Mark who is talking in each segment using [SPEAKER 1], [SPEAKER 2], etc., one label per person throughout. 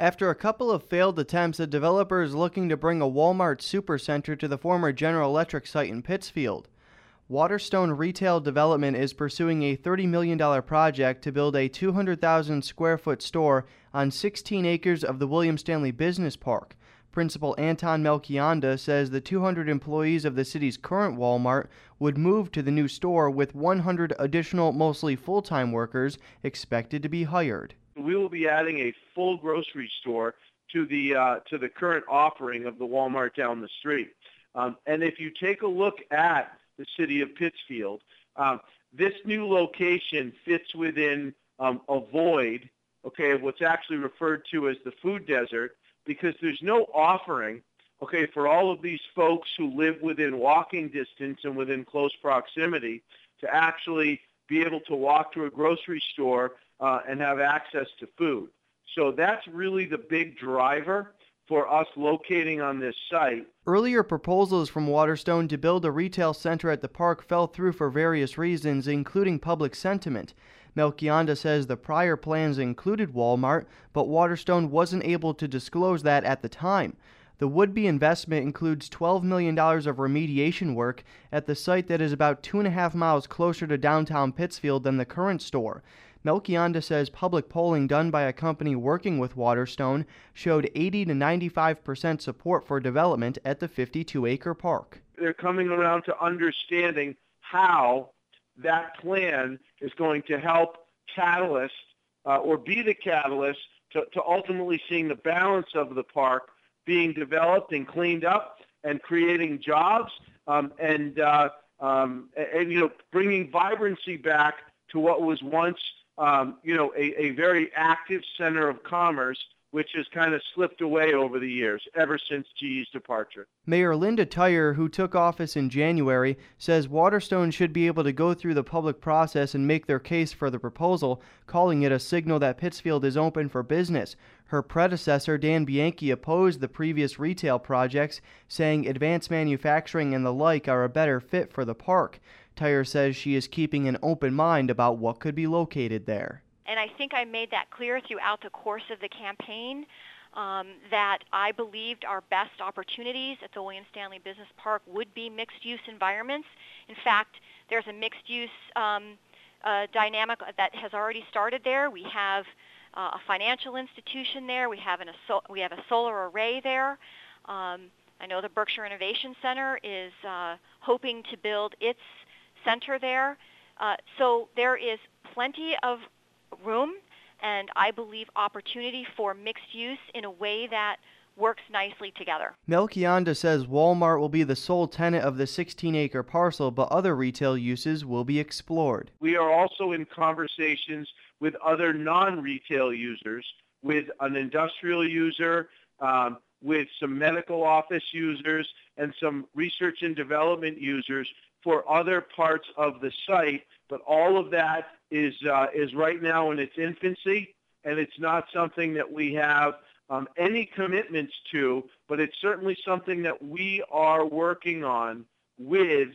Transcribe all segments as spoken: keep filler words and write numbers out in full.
[SPEAKER 1] After a couple of failed attempts, a developer is looking to bring a Walmart supercenter to the former General Electric site in Pittsfield. Waterstone Retail Development is pursuing a thirty million dollars project to build a two hundred thousand square foot store on sixteen acres of the William Stanley Business Park. Principal Anton Melchionda says the two hundred employees of the city's current Walmart would move to the new store, with one hundred additional, mostly full-time workers expected to be hired.
[SPEAKER 2] We will be adding a full grocery store to the uh, to the current offering of the Walmart down the street. Um, and if you take a look at the city of Pittsfield, um, this new location fits within um, a void, okay, of what's actually referred to as the food desert, because there's no offering, okay, for all of these folks who live within walking distance and within close proximity to actually be able to walk to a grocery store uh, and have access to food. So that's really the big driver for us locating on this site.
[SPEAKER 1] Earlier proposals from Waterstone to build a retail center at the park fell through for various reasons, including public sentiment. Melchionda says the prior plans included Walmart, but Waterstone wasn't able to disclose that at the time. The would-be investment includes twelve million dollars of remediation work at the site that is about two and a half miles closer to downtown Pittsfield than the current store. Melchionda says public polling done by a company working with Waterstone showed eighty to ninety-five percent support for development at the fifty-two acre park.
[SPEAKER 2] They're coming around to understanding how that plan is going to help catalyst uh, or be the catalyst to, to ultimately seeing the balance of the park being developed and cleaned up and creating jobs um, and, uh, um, and, and, you know, bringing vibrancy back to what was once, um, you know, a, a very active center of commerce, which has kind of slipped away over the years, ever since G E's departure.
[SPEAKER 1] Mayor Linda Tyer, who took office in January, says Waterstone should be able to go through the public process and make their case for the proposal, calling it a signal that Pittsfield is open for business. Her predecessor, Dan Bianchi, opposed the previous retail projects, saying advanced manufacturing and the like are a better fit for the park. Tyer says she is keeping an open mind about what could be located there.
[SPEAKER 3] And I think I made that clear throughout the course of the campaign, um, that I believed our best opportunities at the William Stanley Business Park would be mixed-use environments. In fact, there's a mixed-use um, uh, dynamic that has already started there. We have uh, a financial institution there. We have, an, a, we have a solar array there. Um, I know the Berkshire Innovation Center is uh, hoping to build its center there. Uh, so there is plenty of room and I believe opportunity for mixed use in a way that works nicely together.
[SPEAKER 1] Melchionda says Walmart will be the sole tenant of the sixteen acre parcel, but other retail uses will be explored.
[SPEAKER 2] We are also in conversations with other non-retail users, with an industrial user, um, with some medical office users, and some research and development users for other parts of the site, but all of that is uh, is right now in its infancy, and it's not something that we have um, any commitments to, but it's certainly something that we are working on with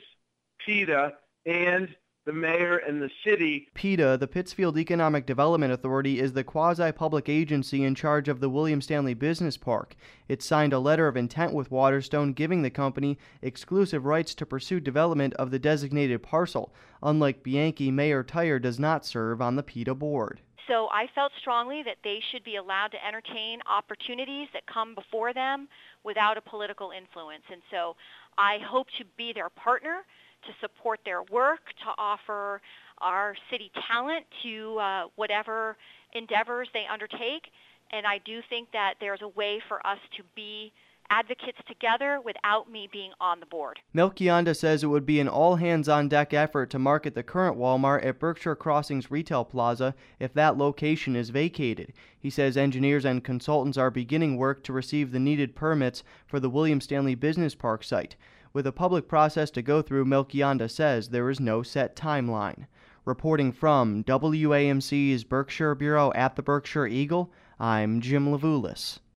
[SPEAKER 2] PETA and the mayor and the city.
[SPEAKER 1] PETA, the Pittsfield Economic Development Authority, is the quasi-public agency in charge of the William Stanley Business Park. It signed a letter of intent with Waterstone, giving the company exclusive rights to pursue development of the designated parcel. Unlike Bianchi, Mayor Tyer does not serve on the PETA board.
[SPEAKER 3] So I felt strongly that they should be allowed to entertain opportunities that come before them without a political influence. And so I hope to be their partner, to support their work, to offer our city talent to uh, whatever endeavors they undertake. And I do think that there's a way for us to be advocates together without me being on the board.
[SPEAKER 1] Melchionda says it would be an all-hands-on-deck effort to market the current Walmart at Berkshire Crossings Retail Plaza if that location is vacated. He says engineers and consultants are beginning work to receive the needed permits for the William Stanley Business Park site. With a public process to go through, Melchionda says there is no set timeline. Reporting from W A M C's Berkshire Bureau at the Berkshire Eagle, I'm Jim Levulis.